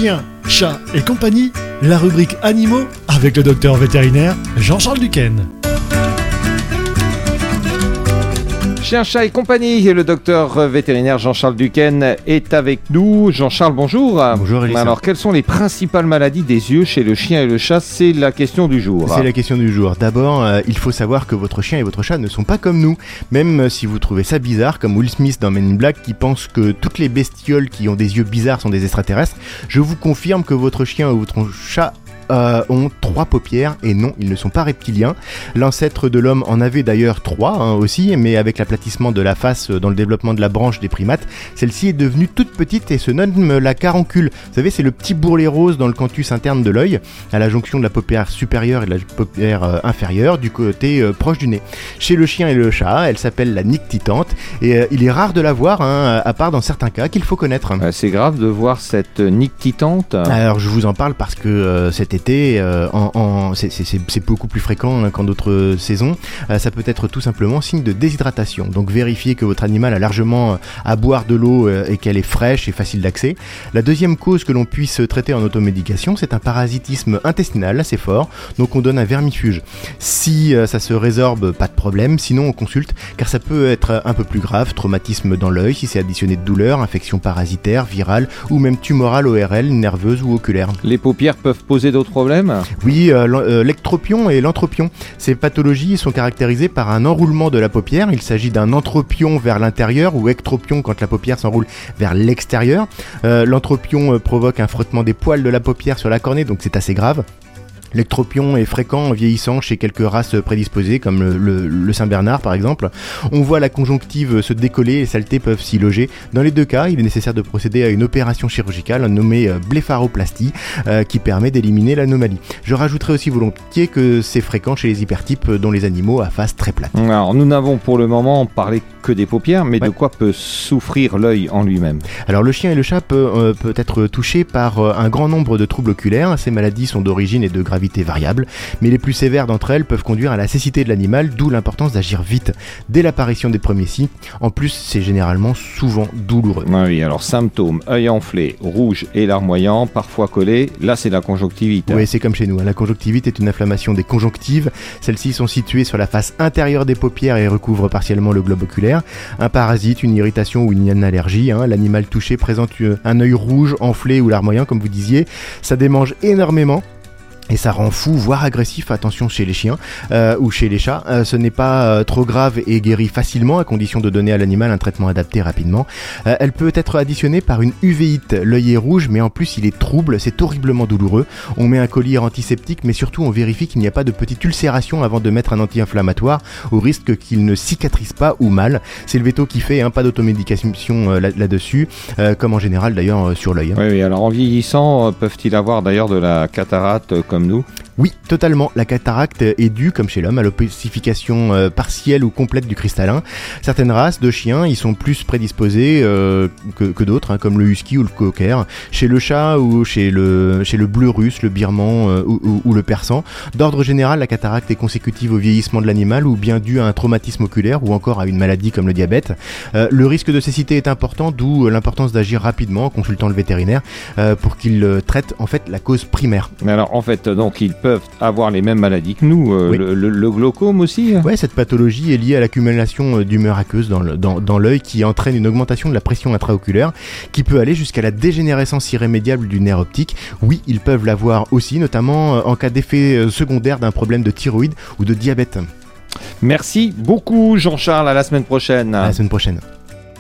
chiens, chats et compagnie, la rubrique animaux avec le docteur vétérinaire Jean-Charles Duquesne. Chien, chat et compagnie, le docteur vétérinaire Jean-Charles Duquesne est avec nous. Jean-Charles, bonjour. Bonjour Elisa. Alors, quelles sont les principales maladies des yeux chez le chien et le chat? C'est la question du jour. C'est la question du jour. D'abord, il faut savoir que votre chien et votre chat ne sont pas comme nous. Même si vous trouvez ça bizarre, comme Will Smith dans Men in Black qui pense que toutes les bestioles qui ont des yeux bizarres sont des extraterrestres, je vous confirme que votre chien ou votre chat ont 3 paupières et non, ils ne sont pas reptiliens. L'ancêtre de l'homme en avait d'ailleurs 3 aussi, mais avec l'aplatissement de la face dans le développement de la branche des primates, celle-ci est devenue toute petite et se nomme la caroncule. Vous savez, c'est le petit bourrelet rose dans le canthus interne de l'œil, à la jonction de la paupière supérieure et de la paupière inférieure, du côté proche du nez. Chez le chien et le chat, elle s'appelle la nictitante et il est rare de la voir, à part dans certains cas qu'il faut connaître. C'est grave de voir cette nictitante. Alors je vous en parle parce que cet été, c'est beaucoup plus fréquent qu'en d'autres saisons. Ça peut être tout simplement signe de déshydratation. Donc vérifiez que votre animal a largement à boire de l'eau et qu'elle est fraîche et facile d'accès. La deuxième cause que l'on puisse traiter en automédication, c'est un parasitisme intestinal assez fort. Donc on donne un vermifuge. Si ça se résorbe, pas de problème. Sinon on consulte car ça peut être un peu plus grave. Traumatisme dans l'œil si c'est additionné de douleurs, infection parasitaire, virale ou même tumorale ORL, nerveuse ou oculaire. Les paupières peuvent poser d'autres problèmes? Oui, l'ectropion et l'entropion. Ces pathologies sont caractérisées par un enroulement de la paupière. Il s'agit d'un entropion vers l'intérieur ou ectropion quand la paupière s'enroule vers l'extérieur. L'entropion provoque un frottement des poils de la paupière sur la cornée, donc c'est assez grave. L'ectropion est fréquent en vieillissant chez quelques races prédisposées comme le Saint-Bernard par exemple. On voit la conjonctive se décoller et les saletés peuvent s'y loger. Dans les deux cas, il est nécessaire de procéder à une opération chirurgicale nommée blépharoplastie qui permet d'éliminer l'anomalie. Je rajouterai aussi volontiers que c'est fréquent chez les hypertypes dont les animaux à face très plate. Alors nous n'avons pour le moment parlé que des paupières, mais de quoi peut souffrir l'œil en lui-même? Alors le chien et le chat peut être touché par un grand nombre de troubles oculaires. Ces maladies sont d'origine et de gravité variable, mais les plus sévères d'entre elles peuvent conduire à la cécité de l'animal, d'où l'importance d'agir vite, dès l'apparition des premiers signes. En plus, c'est généralement souvent douloureux. Ah oui, alors symptômes, œil enflé, rouge et larmoyant, parfois collé, là c'est la conjonctivite. Oui, c'est comme chez nous, la conjonctivite est une inflammation des conjonctives. Celles-ci sont situées sur la face intérieure des paupières et recouvrent partiellement le globe oculaire. Un parasite, une irritation ou une allergie, l'animal touché présente un œil rouge, enflé ou larmoyant comme vous disiez, ça démange énormément. Et ça rend fou, voire agressif, attention chez les chiens ou chez les chats. Ce n'est pas trop grave et guérit facilement à condition de donner à l'animal un traitement adapté rapidement. Elle peut être additionnée par une uvéite. L'œil est rouge mais en plus il est trouble, c'est horriblement douloureux. On met un collier antiseptique mais surtout on vérifie qu'il n'y a pas de petite ulcération avant de mettre un anti-inflammatoire au risque qu'il ne cicatrise pas ou mal. C'est le veto qui fait, pas d'automédication là-dessus, comme en général d'ailleurs sur l'œil. Oui, alors en vieillissant, peuvent-ils avoir d'ailleurs de la cataracte comme nous? Oui, totalement. La cataracte est due, comme chez l'homme, à l'ossification partielle ou complète du cristallin. Certaines races de chiens y sont plus prédisposées que d'autres, comme le husky ou le cocker. Chez le chat ou chez le bleu russe, le birman ou le persan. D'ordre général, la cataracte est consécutive au vieillissement de l'animal ou bien due à un traumatisme oculaire ou encore à une maladie comme le diabète. Le risque de cécité est important, d'où l'importance d'agir rapidement en consultant le vétérinaire pour qu'il traite en fait la cause primaire. Mais alors en fait, donc ils peuvent avoir les mêmes maladies que nous, oui. Le glaucome aussi. Ouais, cette pathologie est liée à l'accumulation d'humeur aqueuse dans l'œil qui entraîne une augmentation de la pression intraoculaire qui peut aller jusqu'à la dégénérescence irrémédiable du nerf optique. Oui, ils peuvent l'avoir aussi, notamment en cas d'effet secondaire d'un problème de thyroïde ou de diabète. Merci beaucoup Jean-Charles, à la semaine prochaine. À la semaine prochaine.